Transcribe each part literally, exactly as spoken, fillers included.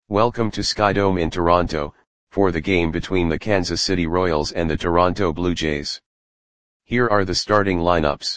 Welcome to Skydome in Toronto, for the game between the Kansas City Royals and the Toronto Blue Jays. Here are the starting lineups.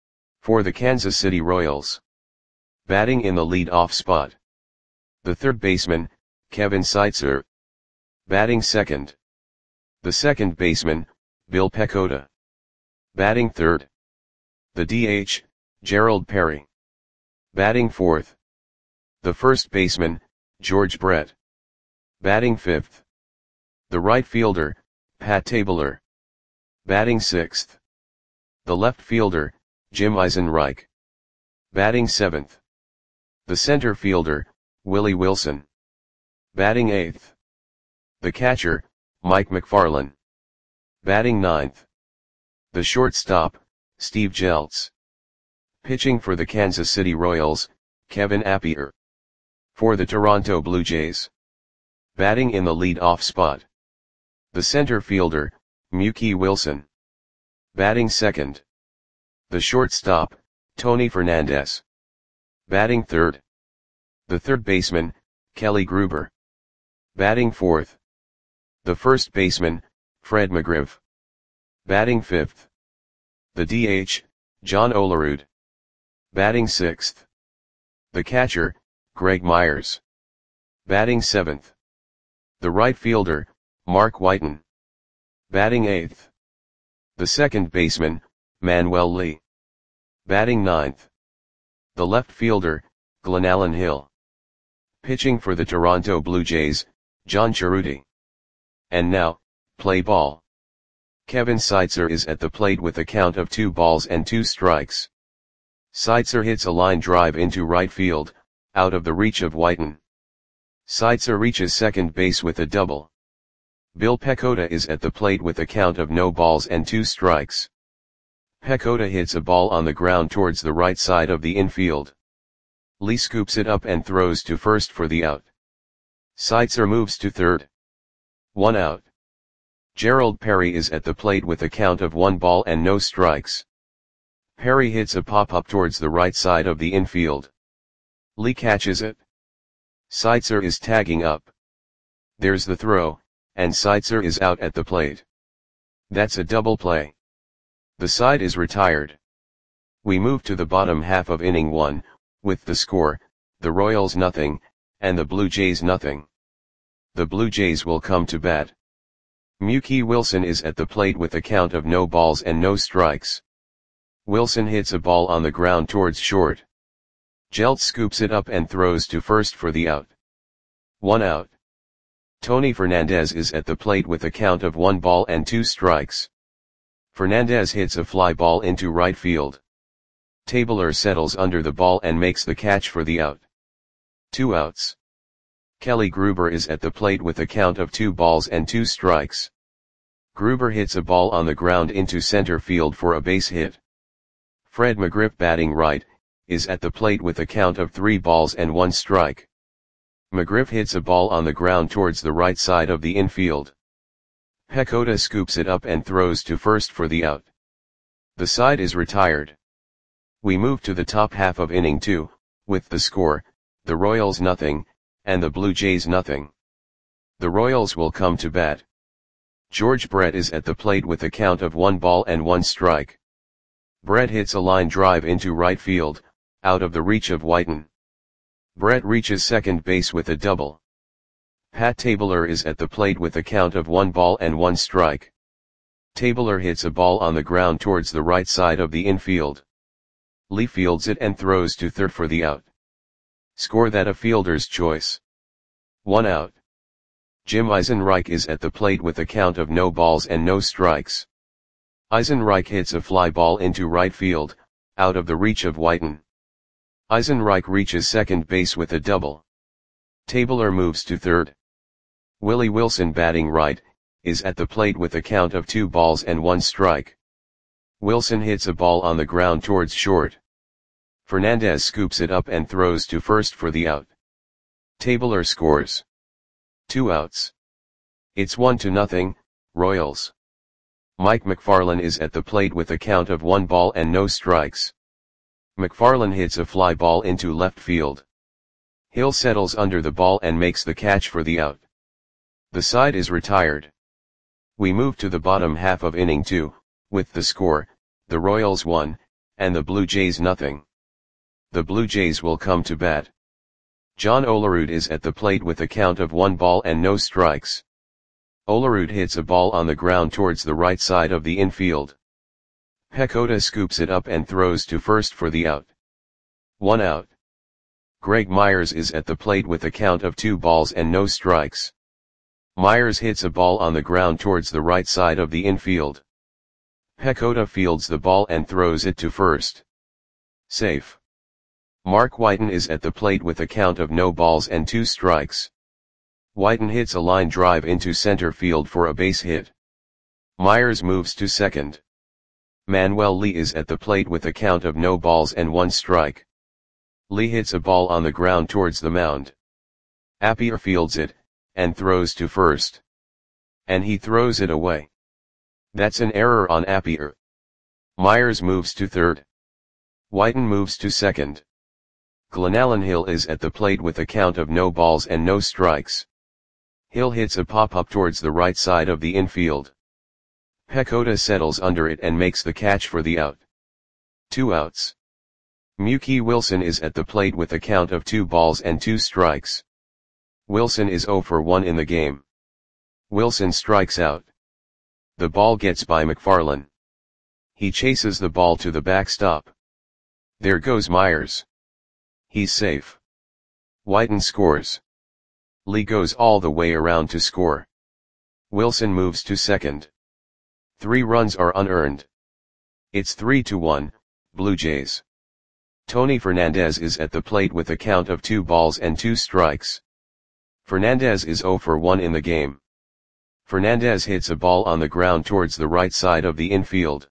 For the Kansas City Royals. Batting in the lead-off spot. The third baseman, Kevin Seitzer. Batting second. The second baseman, Bill Pecota. Batting third. The D H, Gerald Perry. Batting fourth. The first baseman, George Brett. Batting fifth. The right fielder, Pat Tabler. Batting sixth. The left fielder, Jim Eisenreich. Batting seventh. The center fielder, Willie Wilson. Batting eighth. The catcher, Mike McFarland. Batting ninth. The shortstop, Steve Jeltz. Pitching for the Kansas City Royals, Kevin Appier. For the Toronto Blue Jays. Batting in the lead-off spot. The center fielder, Mookie Wilson. Batting second. The shortstop, Tony Fernandez. Batting third. The third baseman, Kelly Gruber. Batting fourth. The first baseman, Fred McGriff. Batting fifth. The D H, John Olerud. Batting sixth. The catcher, Greg Myers. Batting seventh. The right fielder, Mark Whiten. Batting eighth. The second baseman, Manuel Lee. Batting ninth. The left fielder, Glenallen Hill. Pitching for the Toronto Blue Jays, John Cerruti. And now, play ball. Kevin Seitzer is at the plate with a count of two balls and two strikes. Seitzer hits a line drive into right field, out of the reach of Whiten. Seitzer reaches second base with a double. Bill Pecota is at the plate with a count of no balls and two strikes. Pecota hits a ball on the ground towards the right side of the infield. Lee scoops it up and throws to first for the out. Seitzer moves to third. One out. Gerald Perry is at the plate with a count of one ball and no strikes. Perry hits a pop-up towards the right side of the infield. Lee catches it. Seitzer is tagging up. There's the throw, and Seitzer is out at the plate. That's a double play. The side is retired. We move to the bottom half of inning one, with the score, the Royals nothing, and the Blue Jays nothing. The Blue Jays will come to bat. Mookie Wilson is at the plate with a count of no balls and no strikes. Wilson hits a ball on the ground towards short. Jeltz scoops it up and throws to first for the out. One out. Tony Fernandez is at the plate with a count of one ball and two strikes. Fernandez hits a fly ball into right field. Tabler settles under the ball and makes the catch for the out. Two outs. Kelly Gruber is at the plate with a count of two balls and two strikes. Gruber hits a ball on the ground into center field for a base hit. Fred McGriff, batting right, is at the plate with a count of three balls and one strike. McGriff hits a ball on the ground towards the right side of the infield. Pecota scoops it up and throws to first for the out. The side is retired. We move to the top half of inning two, with the score, the Royals nothing, and the Blue Jays nothing. The Royals will come to bat. George Brett is at the plate with a count of one ball and one strike. Brett hits a line drive into right field, out of the reach of Whiten. Brett reaches second base with a double. Pat Tabler is at the plate with a count of one ball and one strike. Tabler hits a ball on the ground towards the right side of the infield. Lee fields it and throws to third for the out. Score that a fielder's choice. One out. Jim Eisenreich is at the plate with a count of no balls and no strikes. Eisenreich hits a fly ball into right field, out of the reach of Whiten. Eisenreich reaches second base with a double. Tabler moves to third. Willie Wilson, batting right, is at the plate with a count of two balls and one strike. Wilson hits a ball on the ground towards short. Fernandez scoops it up and throws to first for the out. Tabler scores. Two outs. It's one to nothing, Royals. Mike McFarland is at the plate with a count of one ball and no strikes. McFarland hits a fly ball into left field. Hill settles under the ball and makes the catch for the out. The side is retired. We move to the bottom half of inning two, with the score, the Royals one, and the Blue Jays nothing. The Blue Jays will come to bat. John Olerud is at the plate with a count of one ball and no strikes. Olerud hits a ball on the ground towards the right side of the infield. Pecota scoops it up and throws to first for the out. One out. Greg Myers is at the plate with a count of two balls and no strikes. Myers hits a ball on the ground towards the right side of the infield. Pecota fields the ball and throws it to first. Safe. Mark Whiten is at the plate with a count of no balls and two strikes. Whiten hits a line drive into center field for a base hit. Myers moves to second. Manuel Lee is at the plate with a count of no balls and one strike. Lee hits a ball on the ground towards the mound. Appier fields it, and throws to first. And he throws it away. That's an error on Appier. Myers moves to third. Whiten moves to second. Glenallen Hill is at the plate with a count of no balls and no strikes. Hill hits a pop-up towards the right side of the infield. Pecota settles under it and makes the catch for the out. Two outs. Mookie Wilson is at the plate with a count of two balls and two strikes. Wilson is oh for one in the game. Wilson strikes out. The ball gets by McFarland. He chases the ball to the backstop. There goes Myers. He's safe. Whiten scores. Lee goes all the way around to score. Wilson moves to second. Three runs are unearned. It's three to one, Blue Jays. Tony Fernandez is at the plate with a count of two balls and two strikes. Fernandez is oh for one in the game. Fernandez hits a ball on the ground towards the right side of the infield.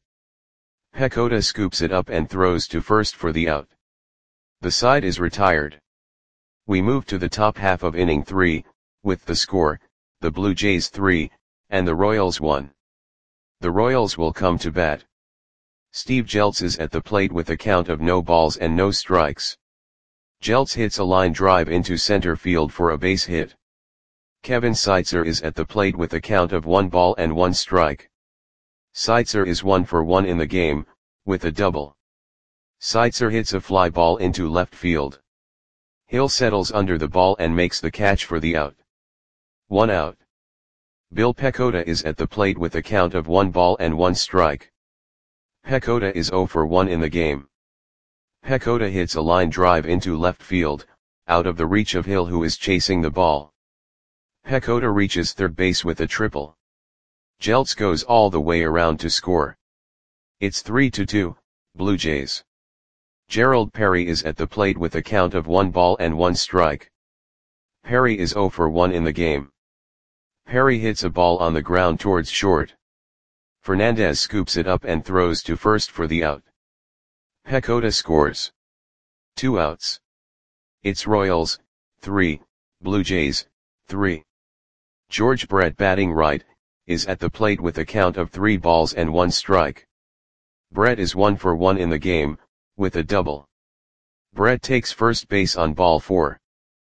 Pecota scoops it up and throws to first for the out. The side is retired. We move to the top half of inning three, with the score, the Blue Jays three, and the Royals one. The Royals will come to bat. Steve Jeltz is at the plate with a count of no balls and no strikes. Jeltz hits a line drive into center field for a base hit. Kevin Seitzer is at the plate with a count of one ball and one strike. Seitzer is one for one in the game, with a double. Seitzer hits a fly ball into left field. Hill settles under the ball and makes the catch for the out. One out. Bill Pecota is at the plate with a count of one ball and one strike. Pecota is oh for one in the game. Pecota hits a line drive into left field, out of the reach of Hill who is chasing the ball. Pecota reaches third base with a triple. Jeltz goes all the way around to score. It's three to two, Blue Jays. Gerald Perry is at the plate with a count of one ball and one strike. Perry is oh for one in the game. Perry hits a ball on the ground towards short. Fernandez scoops it up and throws to first for the out. Pecota scores. Two outs. It's Royals, three, Blue Jays, three. George Brett batting right, is at the plate with a count of three balls and one strike. Brett is one for one in the game, with a double. Brett takes first base on ball four.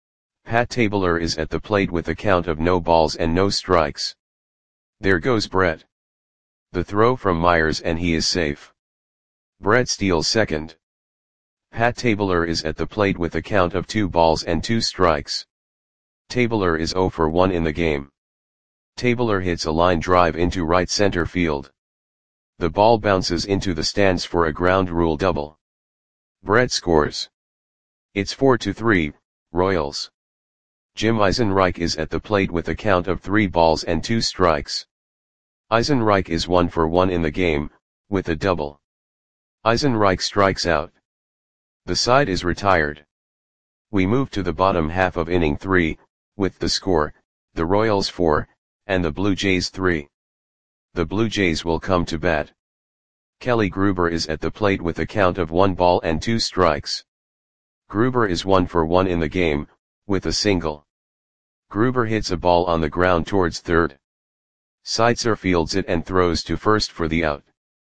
Pat Tabler is at the plate with a count of no balls and no strikes. There goes Brett. The throw from Myers and he is safe. Brett steals second. Pat Tabler is at the plate with a count of two balls and two strikes. Tabler is oh for one in the game. Tabler hits a line drive into right center field. The ball bounces into the stands for a ground rule double. Brett scores. It's four to three, Royals. Jim Eisenreich is at the plate with a count of three balls and two strikes. Eisenreich is one for one in the game, with a double. Eisenreich strikes out. The side is retired. We move to the bottom half of inning three, with the score, the Royals four, and the Blue Jays three. The Blue Jays will come to bat. Kelly Gruber is at the plate with a count of one ball and two strikes. Gruber is one for one in the game, with a single. Gruber hits a ball on the ground towards third. Seitzer fields it and throws to first for the out.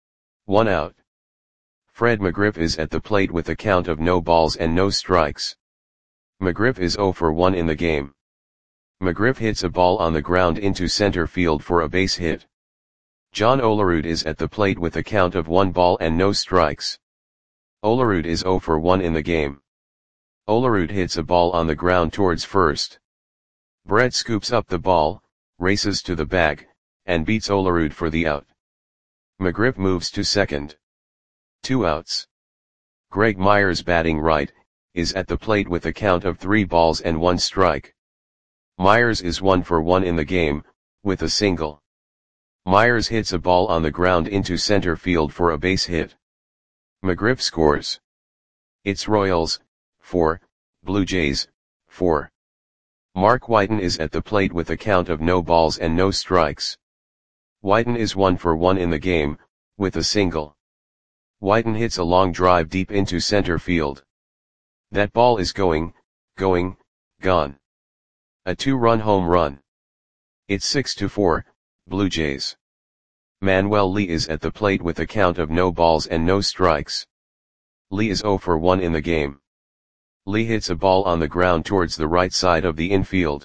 One out. Fred McGriff is at the plate with a count of no balls and no strikes. McGriff is zero for one in the game. McGriff hits a ball on the ground into center field for a base hit. John Olerud is at the plate with a count of one ball and no strikes. Olerud is zero for one in the game. Olerud hits a ball on the ground towards first. Brett scoops up the ball, races to the bag, and beats Olerud for the out. McGriff moves to second. Two outs. Greg Myers, batting right, is at the plate with a count of three balls and one strike. Myers is one for one in the game, with a single. Myers hits a ball on the ground into center field for a base hit. McGriff scores. It's Royals, four, Blue Jays, four. Mark Whiten is at the plate with a count of no balls and no strikes. Whiten is one for one in the game, with a single. Whiten hits a long drive deep into center field. That ball is going, going, gone. A two-run home run. It's six to four, Blue Jays. Manuel Lee is at the plate with a count of no balls and no strikes. Lee is zero for one in the game. Lee hits a ball on the ground towards the right side of the infield.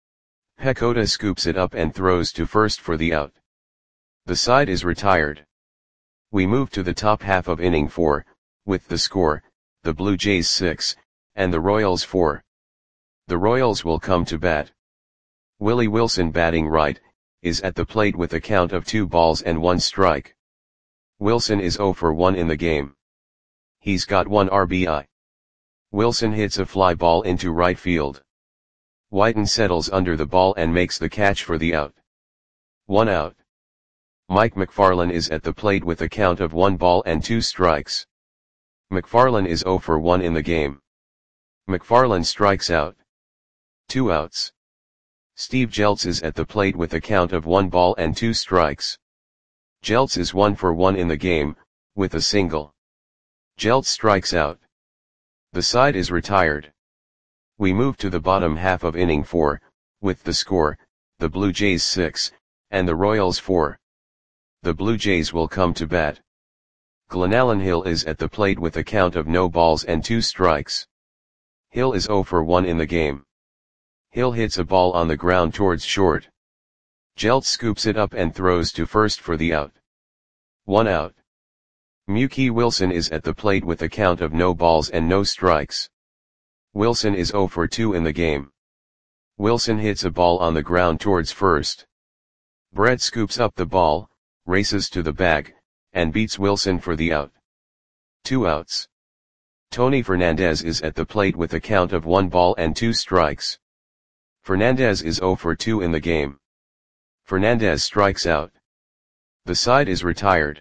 Pecota scoops it up and throws to first for the out. The side is retired. We move to the top half of inning four, with the score, the Blue Jays six, and the Royals four. The Royals will come to bat. Willie Wilson, batting right, is at the plate with a count of two balls and one strike. Wilson is zero for one in the game. He's got one R B I. Wilson hits a fly ball into right field. Whiten settles under the ball and makes the catch for the out. One out. Mike McFarland is at the plate with a count of one ball and two strikes. McFarland is zero for one in the game. McFarland strikes out. Two outs. Steve Jeltz is at the plate with a count of one ball and two strikes. Jeltz is one for one in the game, with a single. Jeltz strikes out. The side is retired. We move to the bottom half of inning four, with the score, the Blue Jays six, and the Royals four. The Blue Jays will come to bat. Glenallen Hill is at the plate with a count of no balls and two strikes. Hill is zero for one in the game. Hill hits a ball on the ground towards short. Jeltz scoops it up and throws to first for the out. One out. Mookie Wilson is at the plate with a count of no balls and no strikes. Wilson is zero for two in the game. Wilson hits a ball on the ground towards first. Brett scoops up the ball, races to the bag, and beats Wilson for the out. Two outs. Tony Fernandez is at the plate with a count of one ball and two strikes. Fernandez is zero for two in the game. Fernandez strikes out. The side is retired.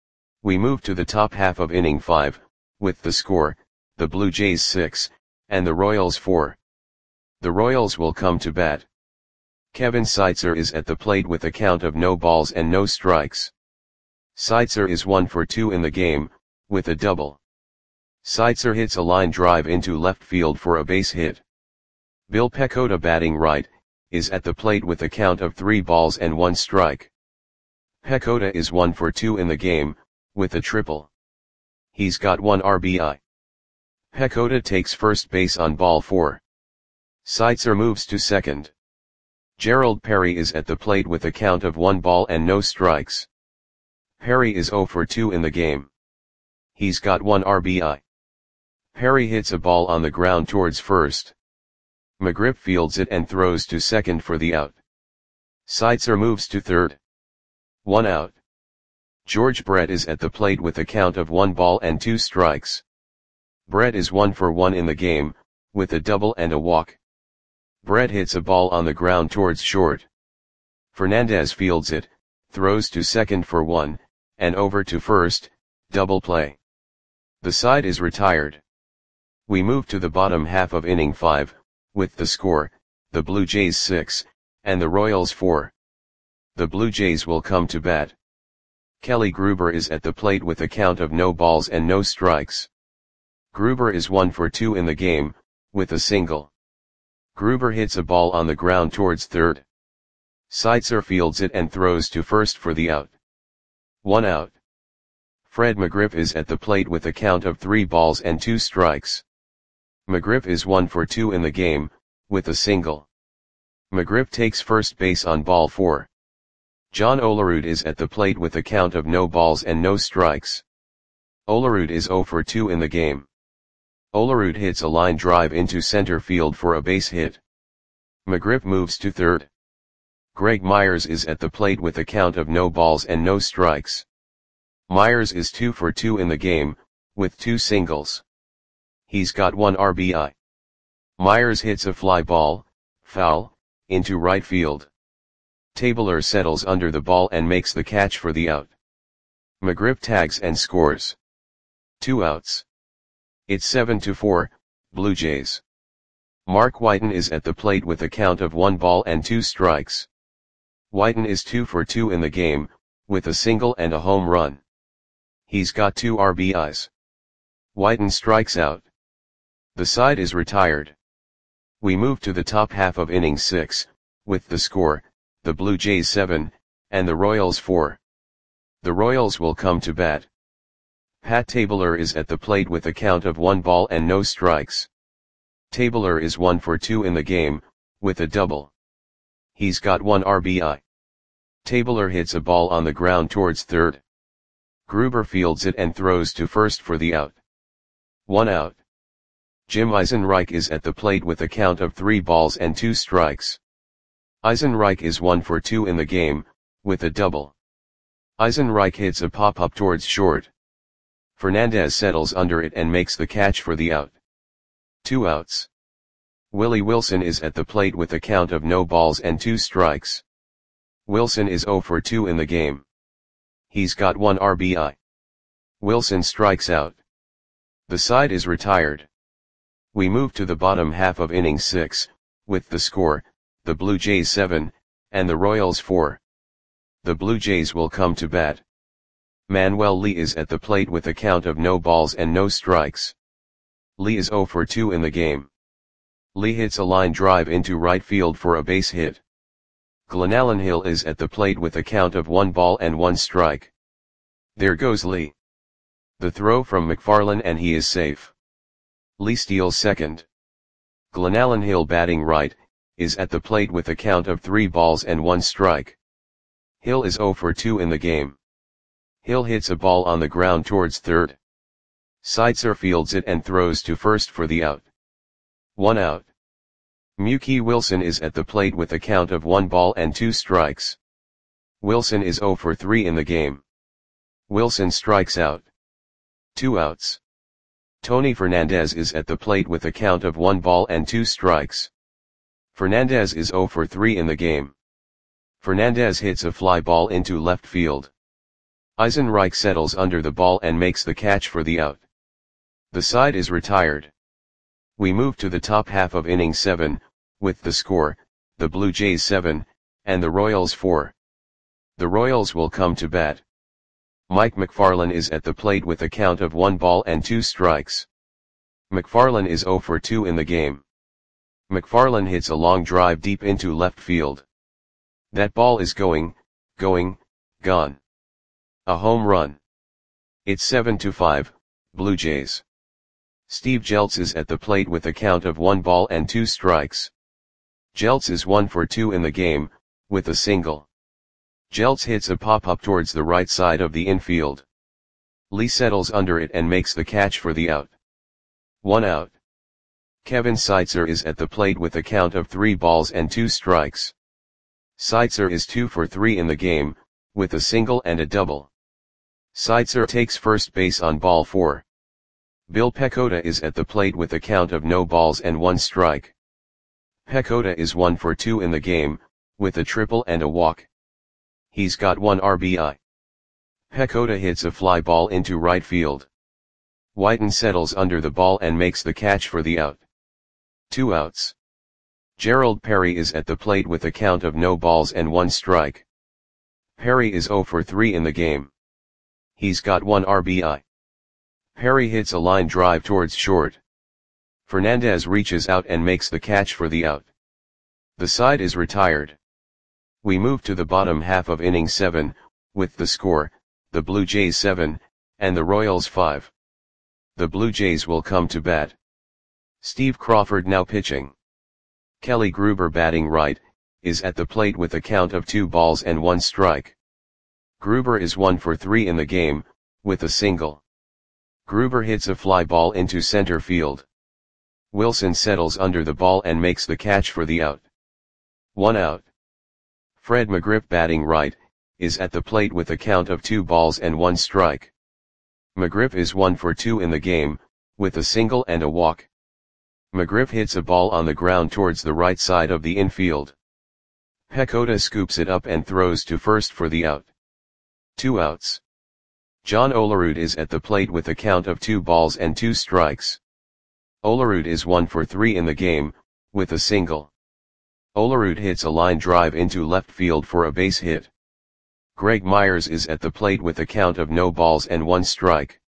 We move to the top half of inning five, with the score, the Blue Jays six, and the Royals four. The Royals will come to bat. Kevin Seitzer is at the plate with a count of no balls and no strikes. Seitzer is one for two in the game, with a double. Seitzer hits a line drive into left field for a base hit. Bill Pecota, batting right, is at the plate with a count of three balls and one strike. Pecota is one for two in the game, with a triple. He's got one R B I. Pecota takes first base on ball four. Seitzer moves to second. Gerald Perry is at the plate with a count of one ball and no strikes. Perry is zero for two in the game. He's got one R B I. Perry hits a ball on the ground towards first. McGriff fields it and throws to second for the out. Seitzer moves to third. One out. George Brett is at the plate with a count of one ball and two strikes. Brett is one for one in the game, with a double and a walk. Brett hits a ball on the ground towards short. Fernandez fields it, throws to second for one, and over to first, double play. The side is retired. We move to the bottom half of inning five, with the score, the Blue Jays six, and the Royals four. The Blue Jays will come to bat. Kelly Gruber is at the plate with a count of no balls and no strikes. Gruber is one for two in the game, with a single. Gruber hits a ball on the ground towards third. Seitzer fields it and throws to first for the out. One out. Fred McGriff is at the plate with a count of three balls and two strikes. McGriff is one for two in the game, with a single. McGriff takes first base on ball four. John Olerud is at the plate with a count of no balls and no strikes. Olerud is zero for two in the game. Olerud hits a line drive into center field for a base hit. McGriff moves to third. Greg Myers is at the plate with a count of no balls and no strikes. Myers is two for two in the game, with two singles. He's got one R B I. Myers hits a fly ball, foul, into right field. Tabler settles under the ball and makes the catch for the out. McGriff tags and scores. Two outs. It's seven to four, Blue Jays. Mark Whiten is at the plate with a count of one ball and two strikes. Whiten is two for two in the game, with a single and a home run. He's got two R B Is. Whiten strikes out. The side is retired. We move to the top half of inning six, with the score, the Blue Jays seven, and the Royals four. The Royals will come to bat. Pat Tabler is at the plate with a count of one ball and no strikes. Tabler is one for two in the game, with a double. He's got one R B I. Tabler hits a ball on the ground towards third. Gruber fields it and throws to first for the out. One out. Jim Eisenreich is at the plate with a count of three balls and two strikes. Eisenreich is one for two in the game, with a double. Eisenreich hits a pop-up towards short. Fernandez settles under it and makes the catch for the out. Two outs. Willie Wilson is at the plate with a count of no balls and two strikes. Wilson is zero for two in the game. He's got one R B I. Wilson strikes out. The side is retired. We move to the bottom half of inning six, with the score, the Blue Jays seven, and the Royals four. The Blue Jays will come to bat. Manuel Lee is at the plate with a count of no balls and no strikes. Lee is zero for two in the game. Lee hits a line drive into right field for a base hit. Glenallen Hill is at the plate with a count of one ball and one strike. There goes Lee. The throw from McFarland and he is safe. Lee steals second. Glenallen Hill, batting right, is at the plate with a count of three balls and one strike. Hill is zero for two in the game. Hill hits a ball on the ground towards third. Seitzer fields it and throws to first for the out. One out. Mookie Wilson is at the plate with a count of one ball and two strikes. Wilson is zero for three in the game. Wilson strikes out. Two outs. Tony Fernandez is at the plate with a count of one ball and two strikes. Fernandez is zero for three in the game. Fernandez hits a fly ball into left field. Eisenreich settles under the ball and makes the catch for the out. The side is retired. We move to the top half of inning seven, with the score, the Blue Jays seven, and the Royals four. The Royals will come to bat. Mike McFarland is at the plate with a count of one ball and two strikes. McFarland is zero for two in the game. McFarland hits a long drive deep into left field. That ball is going, going, gone. A home run. It's seven to five, Blue Jays. Steve Jeltz is at the plate with a count of one ball and two strikes. Jeltz is one for two in the game, with a single. Jeltz hits a pop-up towards the right side of the infield. Lee settles under it and makes the catch for the out. One out. Kevin Seitzer is at the plate with a count of three balls and two strikes. Seitzer is two for three in the game, with a single and a double. Seitzer takes first base on ball four. Bill Pecota is at the plate with a count of no balls and one strike. Pecota is one for two in the game, with a triple and a walk. He's got one R B I. Pecota hits a fly ball into right field. Whiten settles under the ball and makes the catch for the out. Two outs. Gerald Perry is at the plate with a count of no balls and one strike. Perry is zero for three in the game. He's got one R B I. Perry hits a line drive towards short. Fernandez reaches out and makes the catch for the out. The side is retired. We move to the bottom half of inning seven, with the score, the Blue Jays seven, and the Royals five. The Blue Jays will come to bat. Steve Crawford now pitching. Kelly Gruber batting right, is at the plate with a count of two balls and one strike. Gruber is one for three in the game, with a single. Gruber hits a fly ball into center field. Wilson settles under the ball and makes the catch for the out. One out. Fred McGriff batting right, is at the plate with a count of two balls and one strike. McGriff is one for two in the game, with a single and a walk. McGriff hits a ball on the ground towards the right side of the infield. Pecota scoops it up and throws to first for the out. Two outs. John Olerud is at the plate with a count of two balls and two strikes. Olerud is one for three in the game, with a single. Olerud hits a line drive into left field for a base hit. Greg Myers is at the plate with a count of no balls and one strike.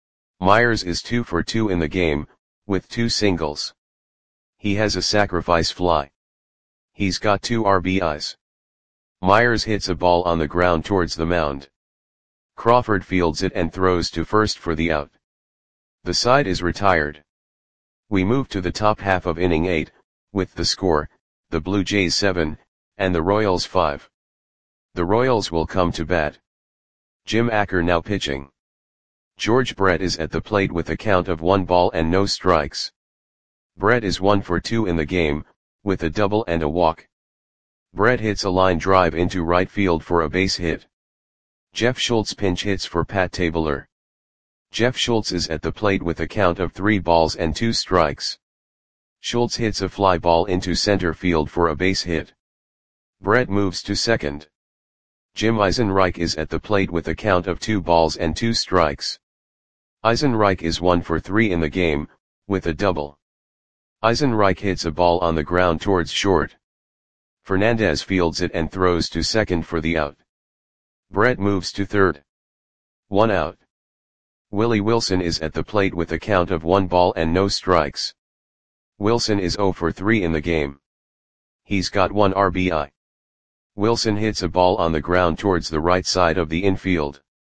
Myers is two for two in the game, with two singles. He has a sacrifice fly. He's got two R B Is. Myers hits a ball on the ground towards the mound. Crawford fields it and throws to first for the out. The side is retired. We move to the top half of inning eight, with the score, the Blue Jays seven, and the Royals five. The Royals will come to bat. Jim Acker now pitching. George Brett is at the plate with a count of one ball and no strikes. Brett is one for two in the game, with a double and a walk. Brett hits a line drive into right field for a base hit. Jeff Schultz pinch hits for Pat Tabler. Jeff Schultz is at the plate with a count of three balls and two strikes. Schultz hits a fly ball into center field for a base hit. Brett moves to second. Jim Eisenreich is at the plate with a count of two balls and two strikes. Eisenreich is one for three in the game, with a double. Eisenreich hits a ball on the ground towards short. Fernandez fields it and throws to second for the out. Brett moves to third. One out. Willie Wilson is at the plate with a count of one ball and no strikes. Wilson is zero for three in the game. He's got one R B I. Wilson hits a ball on the ground towards the right side of the infield.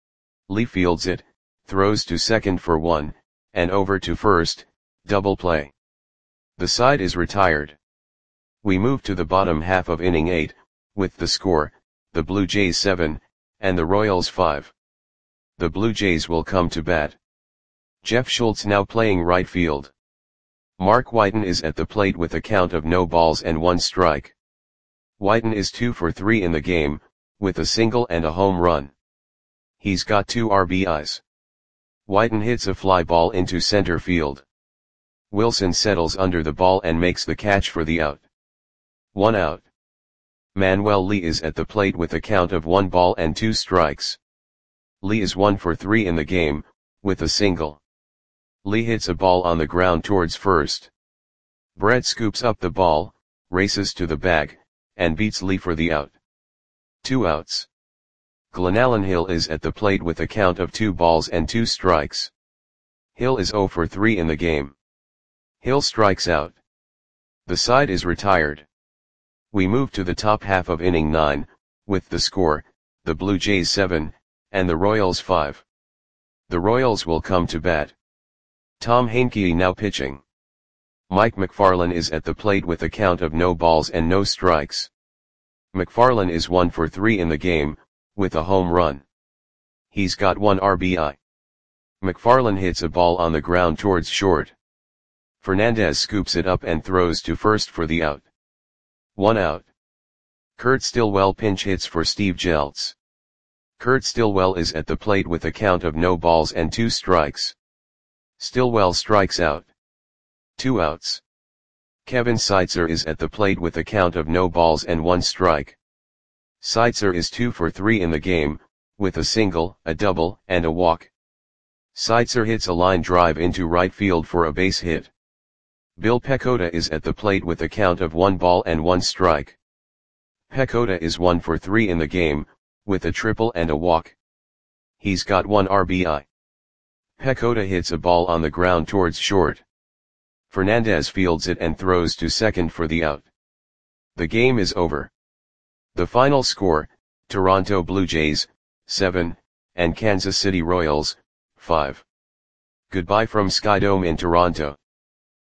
Lee fields it, throws to second for one, and over to first, double play. The side is retired. We move to the bottom half of inning eight, with the score, the Blue Jays seven, and the Royals five. The Blue Jays will come to bat. Jeff Schultz now playing right field. Mark Whiten is at the plate with a count of no balls and one strike. Whiten is two for three in the game, with a single and a home run. He's got two R B Is. Whiten hits a fly ball into center field. Wilson settles under the ball and makes the catch for the out. One out. Manuel Lee is at the plate with a count of one ball and two strikes. Lee is one for three in the game, with a single. Lee hits a ball on the ground towards first. Brett scoops up the ball, races to the bag, and beats Lee for the out. Two outs. Glenallen Hill is at the plate with a count of two balls and two strikes. Hill is zero for three in the game. Hill strikes out. The side is retired. We move to the top half of inning nine, with the score, the Blue Jays seven, and the Royals five. The Royals will come to bat. Tom Heincke now pitching. Mike McFarland is at the plate with a count of no balls and no strikes. McFarland is one for three in the game, with a home run. He's got one R B I. McFarland hits a ball on the ground towards short. Fernandez scoops it up and throws to first for the out. One out. Kurt Stillwell pinch hits for Steve Jeltz. Kurt Stillwell is at the plate with a count of no balls and two strikes. Stillwell strikes out. Two outs. Kevin Seitzer is at the plate with a count of no balls and one strike. Seitzer is two for three in the game, with a single, a double, and a walk. Seitzer hits a line drive into right field for a base hit. Bill Pecota is at the plate with a count of one ball and one strike. Pecota is one for three in the game, with a triple and a walk. He's got one R B I. Pecota hits a ball on the ground towards short. Fernandez fields it and throws to second for the out. The game is over. The final score, Toronto Blue Jays, seven, and Kansas City Royals, five. Goodbye from Skydome in Toronto.